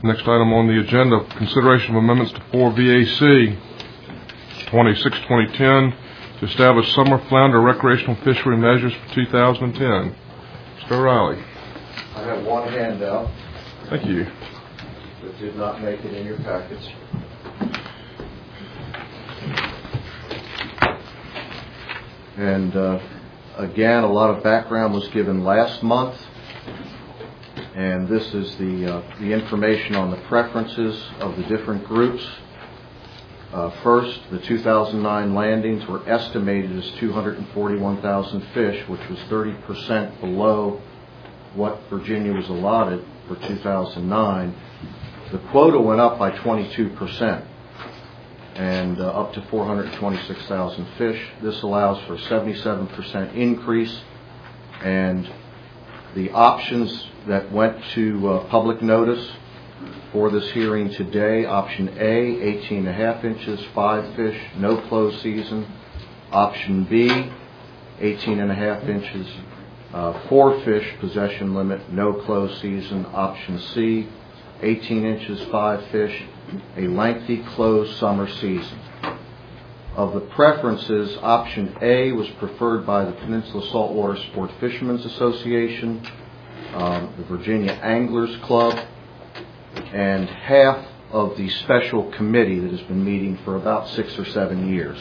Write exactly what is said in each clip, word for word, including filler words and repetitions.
Next item on the agenda, consideration of amendments to four V A C twenty-six twenty ten to establish summer flounder recreational fishery measures for two thousand ten. Mister O'Reilly. I have one handout. Thank you. That did not make it in your packets. And uh, again, a lot of background was given last month. And this is the, uh, the information on the preferences of the different groups. Uh, first, the two thousand nine landings were estimated as two hundred forty-one thousand fish, which was thirty percent below what Virginia was allotted for two thousand nine. The quota went up by twenty-two percent and uh, up to four hundred twenty-six thousand fish. This allows for a seventy-seven percent increase, and the options that went to uh, public notice for this hearing today: option A, eighteen and a half inches, five fish, no close season; option B, eighteen and a half inches, uh, four fish, possession limit, no close season; option C, eighteen inches, five fish, a lengthy closed summer season. Of the preferences, option A was preferred by the Peninsula Saltwater Sport Fishermen's Association, um, the Virginia Anglers Club, and half of the special committee that has been meeting for about six or seven years.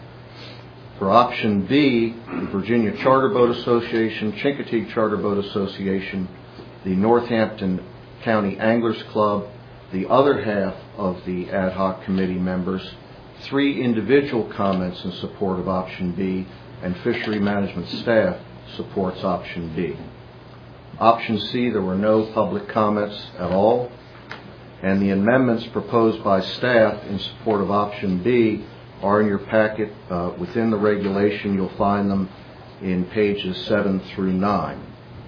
For option B, the Virginia Charter Boat Association, Chincoteague Charter Boat Association, the Northampton County Anglers Club, the other half of the ad hoc committee members, three individual comments in support of option B, and fishery management staff supports option B. Option C, there were no public comments at all, and the amendments proposed by staff in support of option B are in your packet. Uh, within the regulation, you'll find them in pages seven through nine.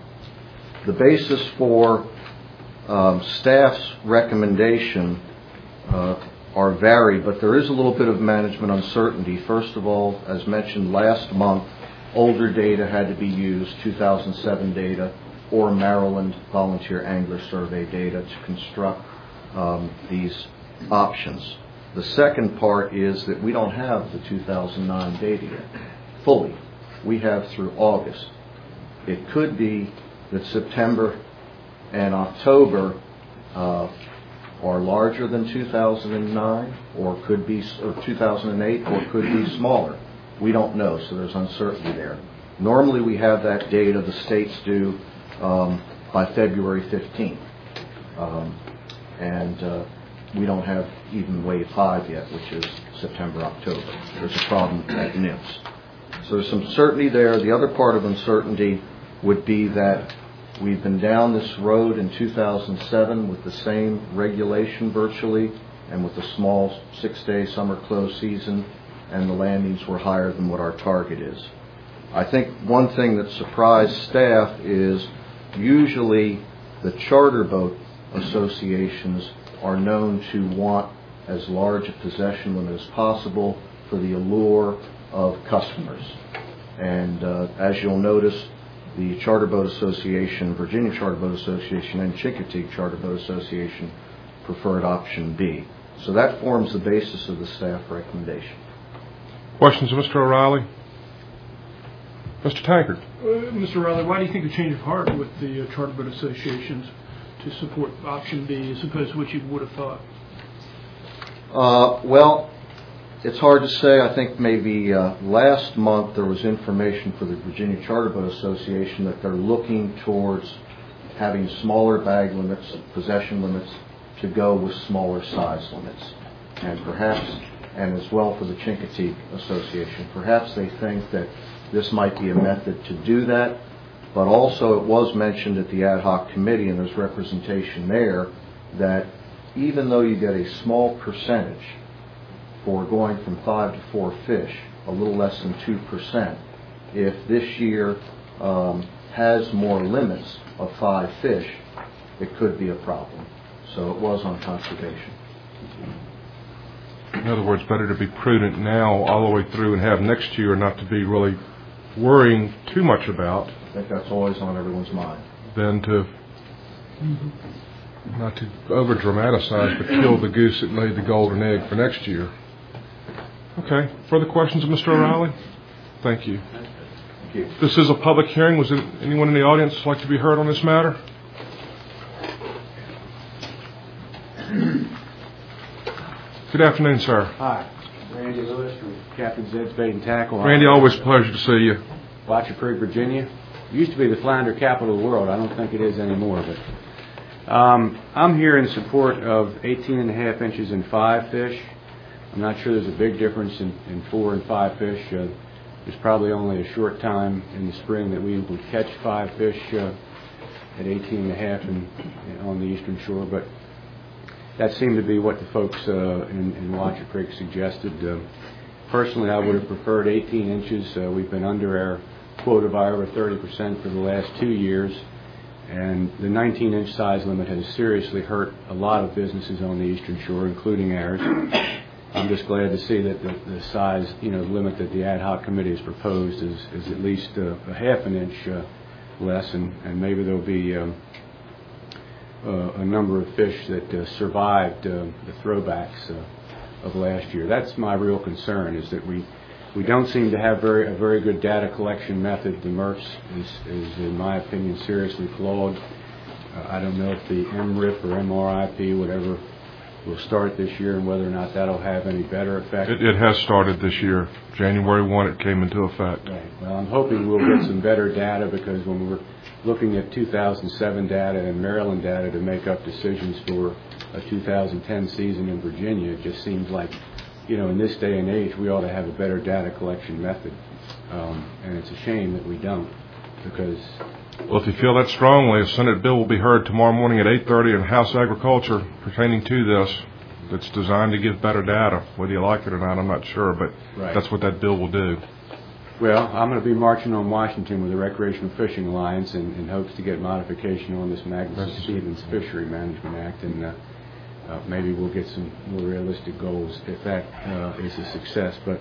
The basis for um, staff's recommendation uh, are varied, but there is a little bit of management uncertainty. First of all, as mentioned last month, older data had to be used, two thousand seven data or Maryland Volunteer Angler Survey data, to construct um, these options. The second part is that we don't have the two thousand nine data yet fully. We have through August. It could be that September and October uh, are larger than two thousand nine, or could be, or two thousand eight, or could be smaller. We don't know, so there's uncertainty there. Normally we have that data, the states do, um, by February fifteenth. Um, and uh, we don't have even wave five yet, which is September, October. There's a problem at N I M S. So there's some certainty there. The other part of uncertainty would be that we've been down this road in two thousand seven with the same regulation virtually, and with a small six-day summer close season, and the landings were higher than what our target is. I think one thing that surprised staff is usually the charter boat associations are known to want as large a possession limit as possible for the allure of customers. And uh, as you'll notice, the Charter Boat Association, Virginia Charter Boat Association, and Chincoteague Charter Boat Association preferred option B. So that forms the basis of the staff recommendation. Questions of Mister O'Reilly? Mister Tankard. Uh, Mister O'Reilly, why do you think the change of heart with the uh, Charter Boat Associations to support option B as opposed to what you would have thought? Uh, well, it's hard to say. I think maybe uh, last month there was information for the Virginia Charter Boat Association that they're looking towards having smaller bag limits, possession limits, to go with smaller size limits. And perhaps, and as well for the Chincoteague Association, perhaps they think that this might be a method to do that. But also it was mentioned at the ad hoc committee, and there's representation there, that even though you get a small percentage for going from five to four fish, a little less than two percent, if this year um, has more limits of five fish, it could be a problem. So it was on conservation. In other words, better to be prudent now all the way through and have next year not to be really worrying too much about. I think that's always on everyone's mind. Than to Mm-hmm. not to over dramatize, but kill the goose that laid the golden egg for next year. Okay. Further questions of Mister O'Reilly? Thank you. Thank you. This is a public hearing. Was there anyone in the audience like to be heard on this matter? Good afternoon, sir. Hi, Randy Lewis from Captain Zed's Bait and Tackle. Randy, always a pleasure to see you. Watcher Creek, Virginia. Used to be the flounder capital of the world. I don't think it is anymore. But um, I'm here in support of eighteen and a half inches and five fish. I'm not sure there's a big difference in, in four and five fish. Uh, there's probably only a short time in the spring that we would catch five fish uh, at eighteen and a half in, in, on the eastern shore. But that seemed to be what the folks uh, in, in Watcher Creek suggested. Uh, personally, I would have preferred eighteen inches. Uh, we've been under our quota by over thirty percent for the last two years. And the nineteen inch size limit has seriously hurt a lot of businesses on the eastern shore, including ours. I'm just glad to see that the, the size, you know, limit that the ad hoc committee has proposed is, is at least uh, a half an inch uh, less, and, and maybe there'll be um, uh, a number of fish that uh, survived uh, the throwbacks uh, of last year. That's my real concern, is that we we don't seem to have very a very good data collection method. The M R F is, is in my opinion, seriously flawed. Uh, I don't know if the M R I P or M R I P, whatever, will start this year, and whether or not that'll have any better effect. It, it has started this year. January first, it came into effect. Right. Well, I'm hoping we'll get some better data, because when we were looking at two thousand seven data and Maryland data to make up decisions for a two thousand ten season in Virginia, it just seems like, you know, in this day and age, we ought to have a better data collection method. Um, and it's a shame that we don't, because... Well, if you feel that strongly, a Senate bill will be heard tomorrow morning at eight thirty in House Agriculture pertaining to this. That's designed to give better data. Whether you like it or not, I'm not sure, but Right. that's what that bill will do. Well, I'm going to be marching on Washington with the Recreational Fishing Alliance in, in hopes to get modification on this Magnuson Stevens Fishery Management Act, and uh, uh, maybe we'll get some more realistic goals if that uh, is a success. But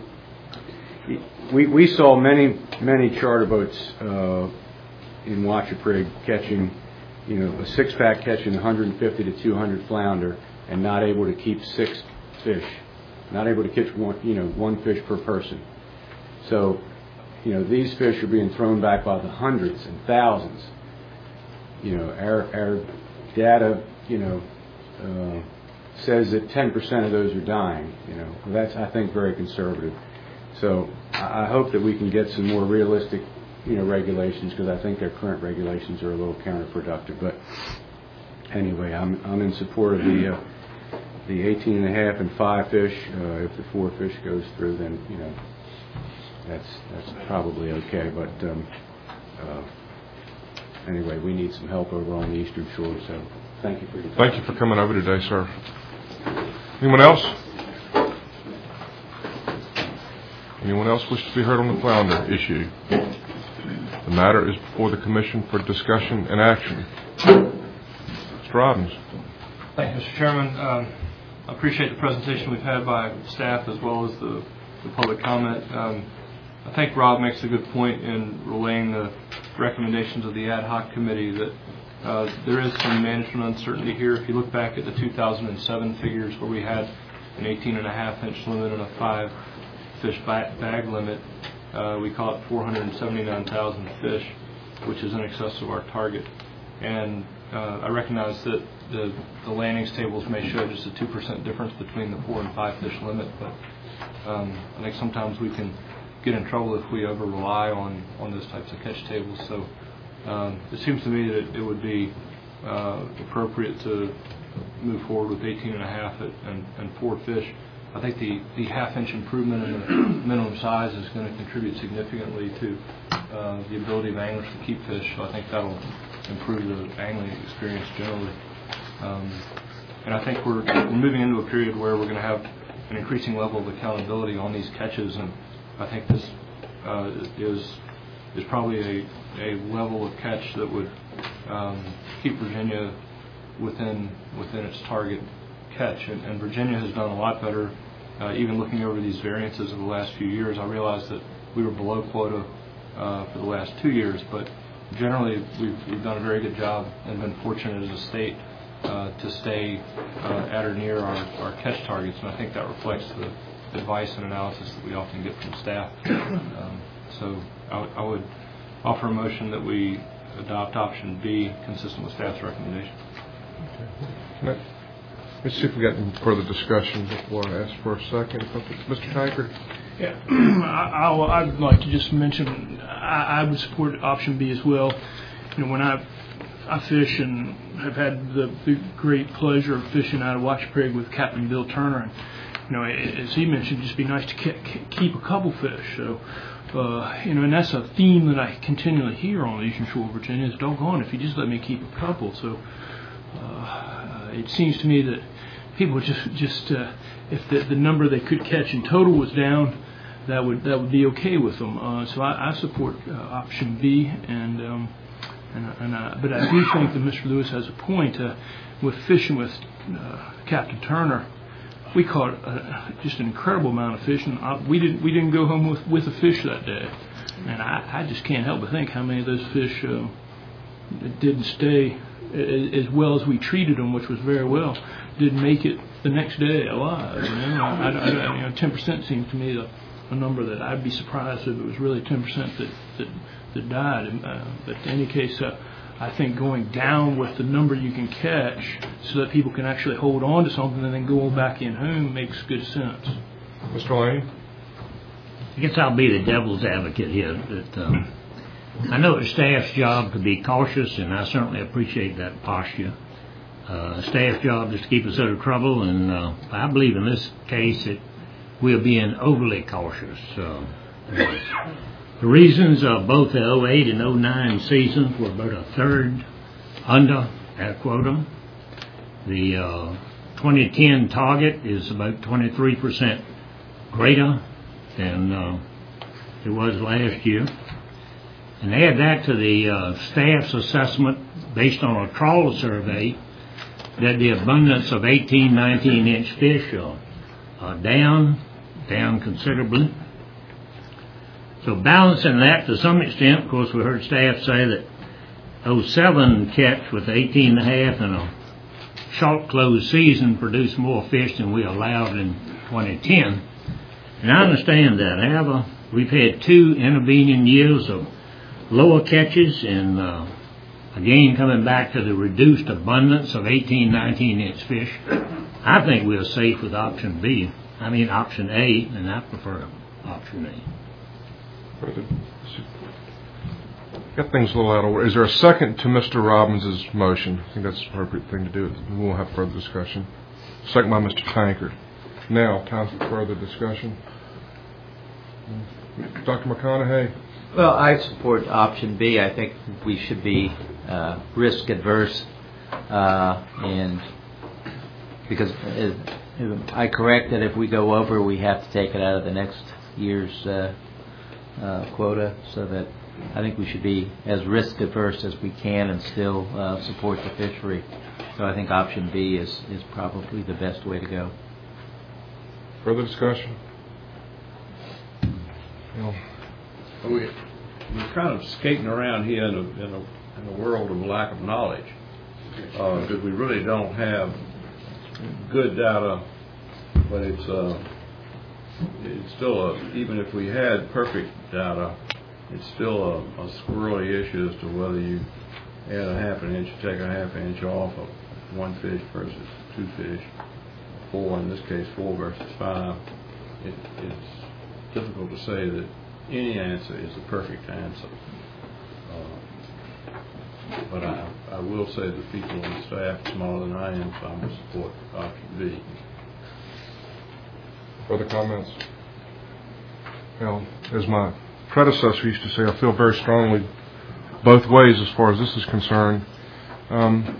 we we saw many many charter boats uh, in Watcher Creek catching, you know, a six pack catching one hundred fifty to two hundred flounder and not able to keep six fish, not able to catch one, you know, one fish per person. So, you know, these fish are being thrown back by the hundreds and thousands. You know, our our data, you know, uh, says that ten percent of those are dying. You know, well, that's, I think, very conservative. So I, I hope that we can get some more realistic, you know, regulations, because I think our current regulations are a little counterproductive. But anyway, I'm I'm in support of the uh, the eighteen and a half and five fish. Uh, if the four fish goes through, then, you know, that's that's probably okay. But um, uh, anyway, we need some help over on the eastern shore. So thank you for your time. Thank you for coming over today, sir. Anyone else? Anyone else wish to be heard on the flounder issue? The matter is before the Commission for discussion and action. Mister Robbins. Thank you, Mister Chairman. Um, I appreciate the presentation we've had by staff as well as the, the public comment. Um, I think Rob makes a good point in relaying the recommendations of the ad hoc committee that uh, there is some management uncertainty here. If you look back at the two thousand seven figures where we had an eighteen and a half inch limit and a five fish bag limit, uh, we caught four hundred seventy-nine thousand fish, which is in excess of our target. And uh, I recognize that the, the landings tables may show just a two percent difference between the four and five fish limit, but um, I think sometimes we can get in trouble if we over rely on, on those types of catch tables. So um, it seems to me that it would be uh, appropriate to move forward with eighteen and a half and, and four fish. I think the, the half inch improvement in the minimum size is going to contribute significantly to uh, the ability of anglers to keep fish. So I think that'll improve the angling experience generally. Um, and I think we're, we're moving into a period where we're going to have an increasing level of accountability on these catches, and I think this uh, is is probably a, a level of catch that would um, keep Virginia within within its target catch. And, and Virginia has done a lot better. Uh, even looking over these variances of the last few years, I realized that we were below quota uh, for the last two years, but generally we've, we've done a very good job and been fortunate as a state uh, to stay uh, at or near our, our catch targets, and I think that reflects the advice and analysis that we often get from staff. Um, so I, I would offer a motion that we adopt option B consistent with staff's recommendation. Okay. Let's see if we got any further discussion before I ask for a second. Mister Tankard? Yeah, I, I'll, I'd like to just mention I, I would support option B as well. You know, when I I fish and have had the, the great pleasure of fishing out of Wachapreague with Captain Bill Turner, and you know, as he mentioned, it'd just be nice to ke- keep a couple fish. So, uh, you know, and that's a theme that I continually hear on Eastern Shore of Virginia is doggone if you just let me keep a couple. So, uh, it seems to me that people just just uh, if the, the number they could catch in total was down, that would that would be okay with them. Uh, so I, I support uh, option B, and um, and, and uh, but I do think that Mister Lewis has a point. Uh, with fishing with uh, Captain Turner, we caught uh, just an incredible amount of fish, and I, we didn't we didn't go home with, with a fish that day. And I, I just can't help but think how many of those fish uh, didn't stay as well as we treated them, which was very well. Didn't make it the next day alive. You know, I, I, I, you know, ten percent seems to me a, a number that I'd be surprised if it was really ten percent that that, that died. And, uh, but in any case, uh, I think going down with the number you can catch, so that people can actually hold on to something and then go back in home, makes good sense. Mister Lane? I guess I'll be the devil's advocate here. That um, I know it's staff's job to be cautious, and I certainly appreciate that posture. Uh, staff's job is to keep us out of trouble, and uh, I believe in this case that we're being overly cautious. Uh, the reasons of both the oh eight and oh nine seasons were about a third under our quota. The uh, twenty ten target is about twenty-three percent greater than uh, it was last year. And add that to the uh, staff's assessment based on a trawl survey that the abundance of eighteen, nineteen inch fish are, are down, down considerably. So balancing that to some extent, of course we heard staff say that oh seven catch with eighteen and a half and a short closed season produced more fish than we allowed in twenty ten. And I understand that. However, we've had two intervening years of lower catches, and uh, again coming back to the reduced abundance of eighteen, nineteen inch fish. I think we're safe with option B. I mean option A, and I prefer option A. Got things a little out of order. Is there a second to Mister Robbins' motion? I think that's the appropriate thing to do. We won't have further discussion. Second by Mister Tankard. Now, time for further discussion. Doctor McConaughey. Well, I support option B. I think we should be uh, risk adverse, uh, and because is, is I correct that if we go over, we have to take it out of the next year's uh, uh, quota. So that I think we should be as risk adverse as we can and still uh, support the fishery. So I think option B is is probably the best way to go. Further discussion. No. We, we're kind of skating around here in a, in a, in a world of lack of knowledge, because uh, we really don't have good data, but it's uh, it's still a, even if we had perfect data, it's still a, a squirrely issue as to whether you add a half an inch, take a half inch off of one fish versus two fish, four in this case, four versus five. It, it's difficult to say that any answer is the perfect answer. Uh, but I, I will say that people on staff smaller than I am, so I would support option B. Further comments? Well, as my predecessor used to say, I feel very strongly both ways as far as this is concerned. Um,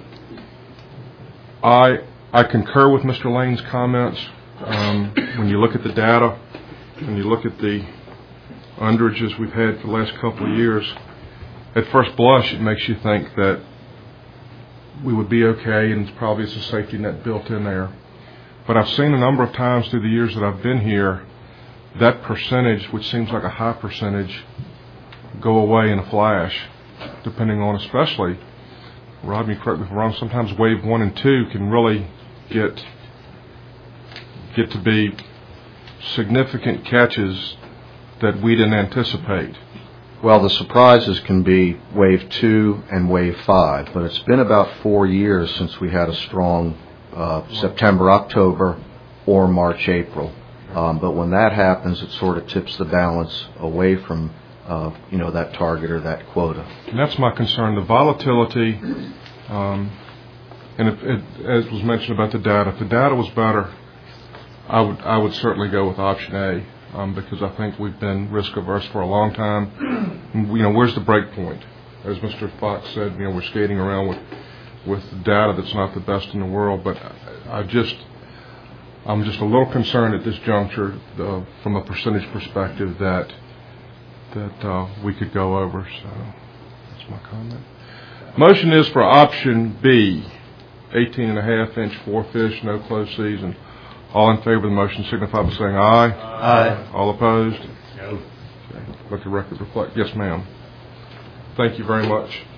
I I concur with Mister Lane's comments. Um, when you look at the data, when you look at the underages we've had for the last couple of years, at first blush it makes you think that we would be okay and probably it's a safety net built in there. But I've seen a number of times through the years that I've been here, that percentage, which seems like a high percentage, go away in a flash, depending on especially Rob, you correct me if I'm wrong, sometimes wave one and two can really get get to be significant catches that we didn't anticipate. Well, the surprises can be wave two and wave five, but it's been about four years since we had a strong uh, September, October, or March, April. Um, but when that happens, it sort of tips the balance away from, uh, you know, that target or that quota. And that's my concern, the volatility. Um, and if it, as was mentioned about the data, if the data was better, I would I would certainly go with option A. Um, because I think we've been risk averse for a long time. You know, where's the break point? As Mister Fox said, you know, we're skating around with with data that's not the best in the world. But I, I just, I'm just a little concerned at this juncture, uh, from a percentage perspective, that that uh, we could go over. So that's my comment. Motion is for option B, eighteen and a half inch four fish, no close season. All in favor of the motion signify by saying aye. Aye. All opposed? No. Okay. Let the record reflect. Yes, ma'am. Thank you very much.